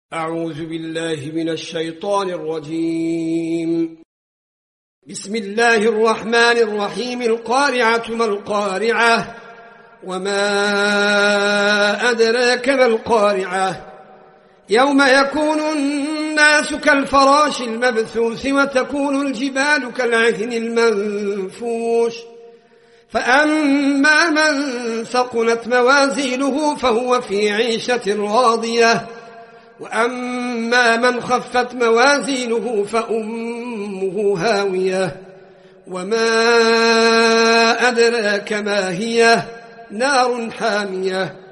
أعوذ بالله من الشيطان الرجيم. بسم الله الرحمن الرحيم. القارعة ما القارعة وما أدراك ما القارعة يوم يكون الناس كالفراش المبثوث وتكون الجبال كالعهن المنفوش فأما من ثقلت موازينه فهو في عيشة راضية وأما من خفت موازينه فأمه هاوية وما أدراك ما هي نار حامية